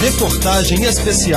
Reportagem especial.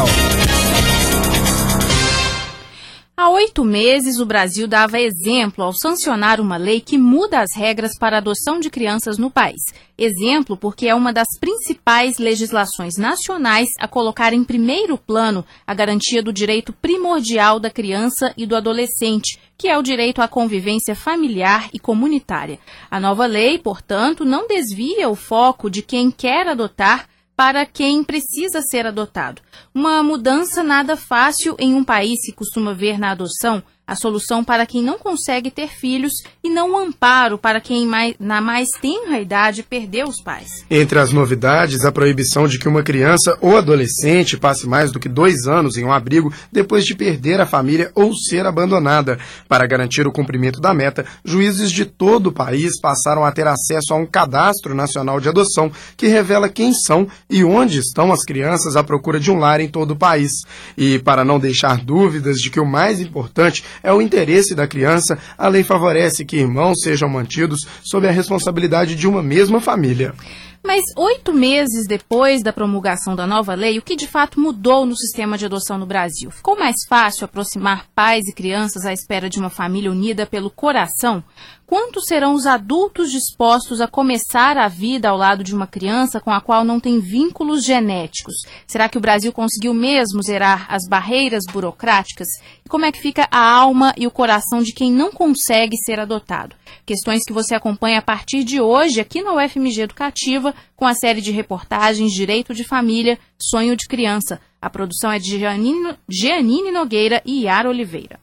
Há 8 meses, o Brasil dava exemplo ao sancionar uma lei que muda as regras para a adoção de crianças no país. Exemplo porque é uma das principais legislações nacionais a colocar em primeiro plano a garantia do direito primordial da criança e do adolescente, que é o direito à convivência familiar e comunitária. A nova lei, portanto, não desvia o foco de quem quer adotar para quem precisa ser adotado. Uma mudança nada fácil em um país que costuma ver na adoção a solução para quem não consegue ter filhos e não um amparo para quem na mais tenra idade perdeu os pais. Entre as novidades, a proibição de que uma criança ou adolescente passe mais do que 2 anos em um abrigo depois de perder a família ou ser abandonada. Para garantir o cumprimento da meta, juízes de todo o país passaram a ter acesso a um cadastro nacional de adoção que revela quem são e onde estão as crianças à procura de um lar em todo o país. E para não deixar dúvidas de que o mais importante é o interesse da criança, a lei favorece que irmãos sejam mantidos sob a responsabilidade de uma mesma família. Mas 8 meses depois da promulgação da nova lei, o que de fato mudou no sistema de adoção no Brasil? Ficou mais fácil aproximar pais e crianças à espera de uma família unida pelo coração? Quantos serão os adultos dispostos a começar a vida ao lado de uma criança com a qual não tem vínculos genéticos? Será que o Brasil conseguiu mesmo zerar as barreiras burocráticas? E como é que fica a alma e o coração de quem não consegue ser adotado? Questões que você acompanha a partir de hoje aqui na UFMG Educativa com a série de reportagens Direito de Família, Sonho de Criança. A produção é de Jeanine Nogueira e Yara Oliveira.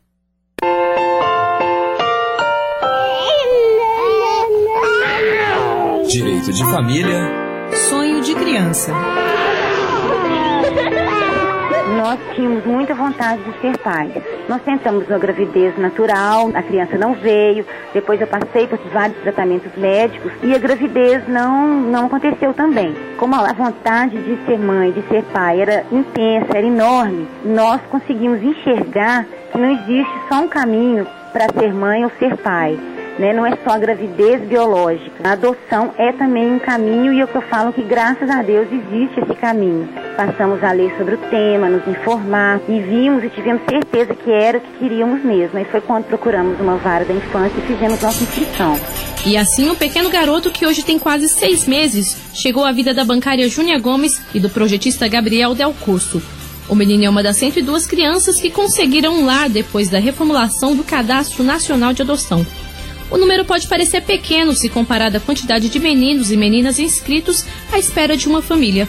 Direito de Família, Sonho de Criança. Nós tínhamos muita vontade de ser pais. Nós tentamos uma gravidez natural, a criança não veio, depois eu passei por vários tratamentos médicos e a gravidez não aconteceu também. Como a vontade de ser mãe, de ser pai era intensa, era enorme, nós conseguimos enxergar que não existe só um caminho para ser mãe ou ser pai. Não é só a gravidez biológica. A adoção é também um caminho e eu falo que, graças a Deus, existe esse caminho. Passamos a ler sobre o tema, nos informar e vimos e tivemos certeza que era o que queríamos mesmo. E foi quando procuramos uma vara da infância e fizemos nossa inscrição. E assim, um pequeno garoto que hoje tem quase 6 meses chegou à vida da bancária Júnia Gomes e do projetista Gabriel Del Curso. O menino é uma das 102 crianças que conseguiram um lar depois da reformulação do Cadastro Nacional de Adoção. O número pode parecer pequeno se comparado à quantidade de meninos e meninas inscritos à espera de uma família.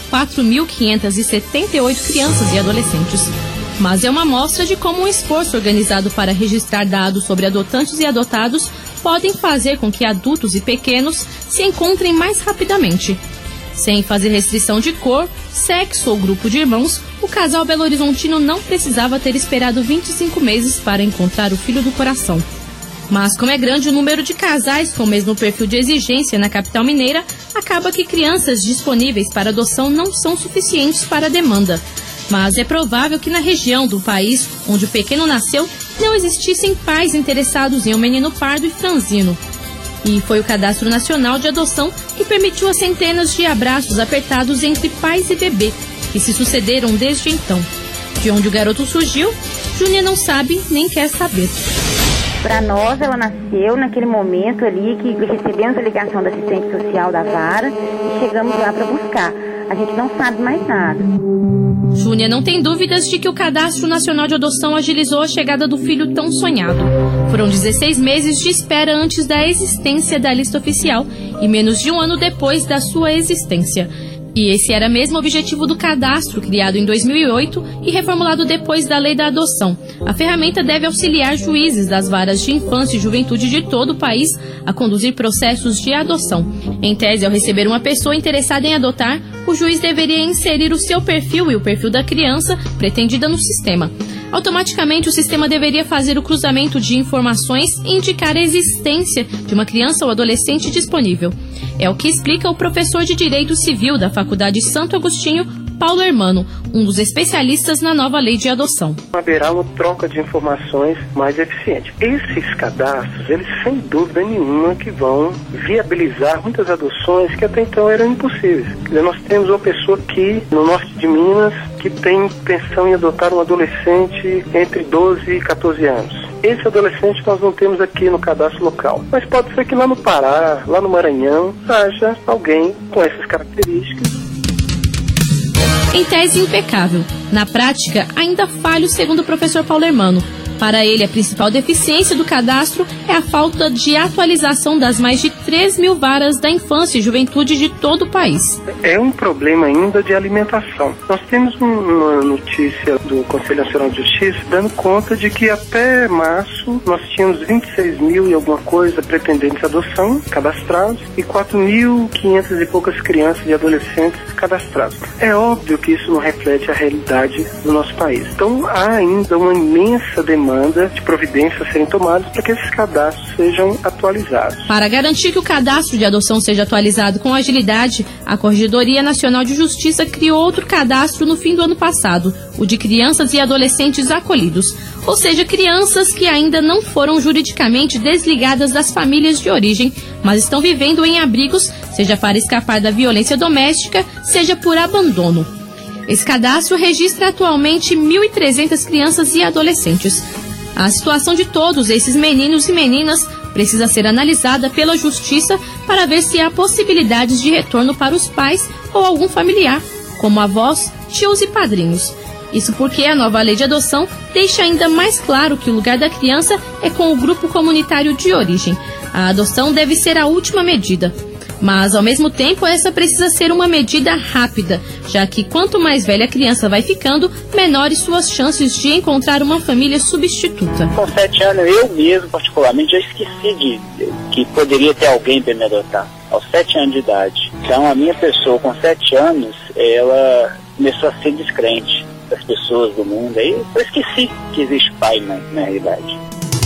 4.578 crianças e adolescentes. Mas é uma amostra de como um esforço organizado para registrar dados sobre adotantes e adotados podem fazer com que adultos e pequenos se encontrem mais rapidamente. Sem fazer restrição de cor, sexo ou grupo de irmãos, o casal belo-horizontino não precisava ter esperado 25 meses para encontrar o filho do coração. Mas como é grande o número de casais com o mesmo perfil de exigência na capital mineira, acaba que crianças disponíveis para adoção não são suficientes para a demanda. Mas é provável que na região do país onde o pequeno nasceu, não existissem pais interessados em um menino pardo e franzino. E foi o Cadastro Nacional de Adoção que permitiu as centenas de abraços apertados entre pais e bebê, que se sucederam desde então. De onde o garoto surgiu, Júnia não sabe nem quer saber. Para nós, ela nasceu naquele momento ali que recebemos a ligação da assistente social da vara e chegamos lá para buscar. A gente não sabe mais nada. Júnia não tem dúvidas de que o Cadastro Nacional de Adoção agilizou a chegada do filho tão sonhado. Foram 16 meses de espera antes da existência da lista oficial e menos de um ano depois da sua existência. E esse era mesmo o objetivo do cadastro, criado em 2008 e reformulado depois da Lei da Adoção. A ferramenta deve auxiliar juízes das varas de infância e juventude de todo o país a conduzir processos de adoção. Em tese, ao receber uma pessoa interessada em adotar, o juiz deveria inserir o seu perfil e o perfil da criança pretendida no sistema. Automaticamente, o sistema deveria fazer o cruzamento de informações e indicar a existência de uma criança ou adolescente disponível. É o que explica o professor de Direito Civil da Faculdade Santo Agostinho, Paulo Hermano, um dos especialistas na nova lei de adoção. Haverá uma troca de informações mais eficiente. Esses cadastros, eles sem dúvida nenhuma que vão viabilizar muitas adoções que até então eram impossíveis. Quer dizer, nós temos uma pessoa aqui no norte de Minas que tem intenção em adotar um adolescente entre 12 e 14 anos. Esse adolescente nós não temos aqui no cadastro local. Mas pode ser que lá no Pará, lá no Maranhão, haja alguém com essas características. Em tese impecável. Na prática, ainda falho, segundo o professor Paulo Hermano. Para ele, a principal deficiência do cadastro é a falta de atualização das mais de 3 mil varas da infância e juventude de todo o país. É um problema ainda de alimentação. Nós temos uma notícia do Conselho Nacional de Justiça dando conta de que até março nós tínhamos 26 mil e alguma coisa pretendentes de adoção cadastrados e 4.500 e poucas crianças e adolescentes cadastrados. É óbvio que isso não reflete a realidade do nosso país. Então há ainda uma imensa demanda de providências a serem tomadas para que esses cadastros sejam atualizados. Para garantir que o cadastro de adoção seja atualizado com agilidade, a Corregedoria Nacional de Justiça criou outro cadastro no fim do ano passado, o de crianças e adolescentes acolhidos, ou seja, crianças que ainda não foram juridicamente desligadas das famílias de origem, mas estão vivendo em abrigos, seja para escapar da violência doméstica, seja por abandono. Esse cadastro registra atualmente 1.300 crianças e adolescentes. A situação de todos esses meninos e meninas precisa ser analisada pela Justiça para ver se há possibilidades de retorno para os pais ou algum familiar, como avós, tios e padrinhos. Isso porque a nova lei de adoção deixa ainda mais claro que o lugar da criança é com o grupo comunitário de origem. A adoção deve ser a última medida. Mas, ao mesmo tempo, essa precisa ser uma medida rápida, já que quanto mais velha a criança vai ficando, menores suas chances de encontrar uma família substituta. Com 7 anos, eu mesmo, particularmente, já esqueci que poderia ter alguém para me adotar, aos 7 anos de idade. Então, a minha pessoa, com 7 anos, ela começou a ser descrente das pessoas do mundo. Aí eu esqueci que existe pai e mãe, na realidade.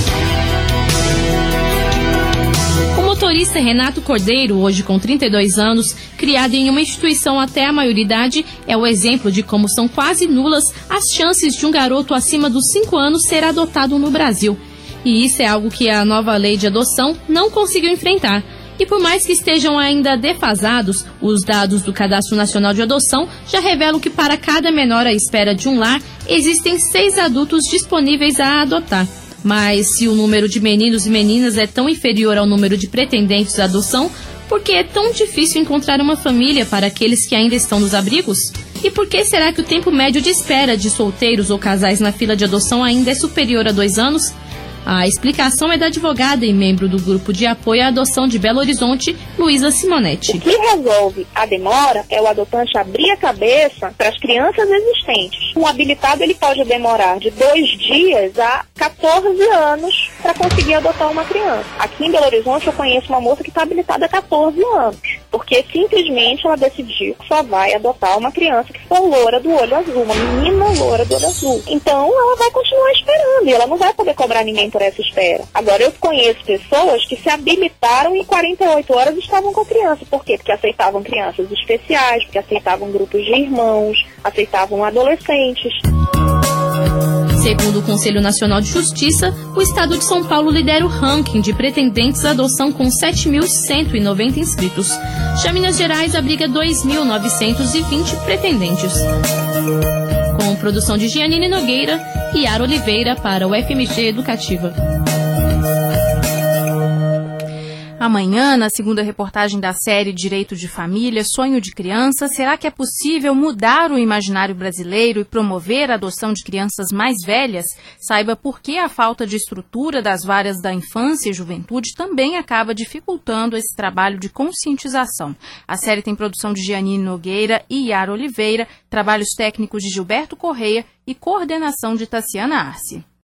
O motorista Renato Cordeiro, hoje com 32 anos, criado em uma instituição até a maioridade, é o exemplo de como são quase nulas as chances de um garoto acima dos 5 anos ser adotado no Brasil. E isso é algo que a nova lei de adoção não conseguiu enfrentar. E por mais que estejam ainda defasados, os dados do Cadastro Nacional de Adoção já revelam que para cada menor à espera de um lar, existem 6 adultos disponíveis a adotar. Mas se o número de meninos e meninas é tão inferior ao número de pretendentes à adoção, por que é tão difícil encontrar uma família para aqueles que ainda estão nos abrigos? E por que será que o tempo médio de espera de solteiros ou casais na fila de adoção ainda é superior a 2 anos? A explicação é da advogada e membro do Grupo de Apoio à Adoção de Belo Horizonte, Luísa Simonetti. O que resolve a demora é o adotante abrir a cabeça para as crianças existentes. Um habilitado ele pode demorar de 2 dias a 14 anos para conseguir adotar uma criança. Aqui em Belo Horizonte eu conheço uma moça que está habilitada há 14 anos, porque simplesmente ela decidiu que só vai adotar uma criança que for loura do olho azul, uma menina loura do olho azul. Então ela vai continuar esperando e ela não vai poder cobrar ninguém por essa espera. Agora, eu conheço pessoas que se habilitaram e em 48 horas estavam com a criança. Por quê? Porque aceitavam crianças especiais, porque aceitavam grupos de irmãos, aceitavam adolescentes. Segundo o Conselho Nacional de Justiça, o estado de São Paulo lidera o ranking de pretendentes à adoção com 7.190 inscritos. Já Minas Gerais abriga 2.920 pretendentes. Com produção de Gianine Nogueira e Yara Oliveira para o FMG Educativa. Amanhã, na segunda reportagem da série Direito de Família, Sonho de Criança, será que é possível mudar o imaginário brasileiro e promover a adoção de crianças mais velhas? Saiba por que a falta de estrutura das varas da infância e juventude também acaba dificultando esse trabalho de conscientização. A série tem produção de Gianine Nogueira e Yara Oliveira, trabalhos técnicos de Gilberto Correia e coordenação de Tassiana Arce.